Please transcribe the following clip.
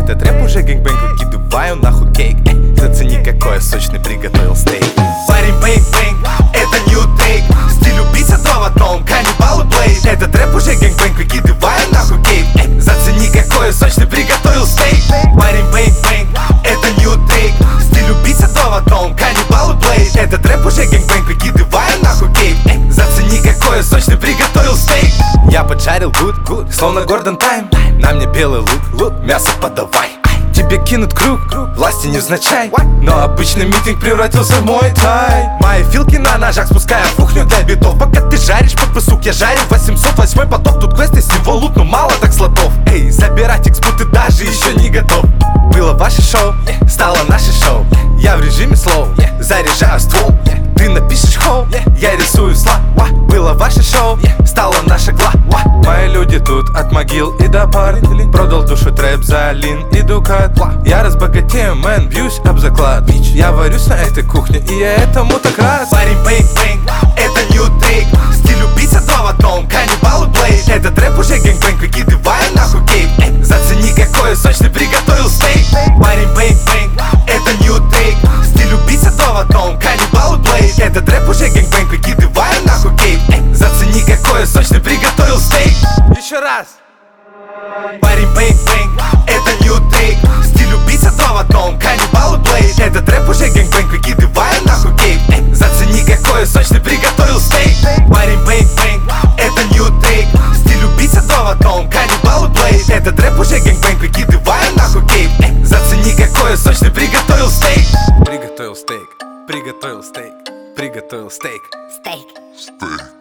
Этот рэп уже гэнгбэнг, выкидываю нахуй кейк. Зацени, какой я сочный приготовил стейк. Парень бэнг-бэнг, это new take. Стиль убийца два в одном, каннибал и блейд. Этот рэп уже гэнгбэнг, выкидываю нахуй кейк. Зацени, какой я сочный приготовил стейк. Парень бэнг-бэнг, это new take. Стиль убийца два в одном, каннибал и блейд. Этот рэп уже гэнгбэнг, выкидываю нахуй кейк. Зацени, какой я сочный приготовил стейк. Я поджарил гуд, словно Гордон Тайм. На мне белый лук, мясо подавай. Тебе кинут круг, власти невзначай. Но обычный митинг превратился в мой тай. Мои филки на ножах спуская в кухню для битов. Пока ты жаришь под сук, я жарю 808 поток. Тут квесты всего лут, но мало так слотов. Эй, забирать экспу ты даже еще не готов. Было ваше шоу, стало наше шоу. Я в режиме слоу, заряжаю ствол. Ты напишешь хоу, я рисую слова. Было ваше шоу, стало наша гла. Мои люди тут от могил и до пар. Продал душу трэп за лин и дукат. Я разбогатею, мэн, бьюсь об заклад. Я варюсь на этой кухне, и я этому так рад. Парень бэнг-бэнг, это new take. Стиль убийца два в одном, каннибал и блейд. Этот рэп уже гэнгбэнг, выкидываю нахуй кейк. Зацени, какой я сочный приготовил стейк. Парень бэнг-бэнг, это new take. Стиль убийца два в одном, каннибал и блейд. Этот рэп уже гэнгбэнг, выкидываю нахуй кейк. Зацени, какой я сочный приготовил стейк. Еще раз. Парень бэнг-бэнг, это new take. Стиль убийца два в одном, каннибал и блейд. Этот рэп уже гэнгбэнг, выкидываю нахуй кейк. Зацени, какой я сочный приготовил стейк. Парень бэнг-бэнг, это new take. Стиль убийца два в одном, каннибал и блейд. Этот рэп уже гэнгбэнг, выкидываю нахуй кейк. Зацени, какой я сочный приготовил стейк. Приготовил стейк, приготовил стейк, приготовил стейк. Стейк.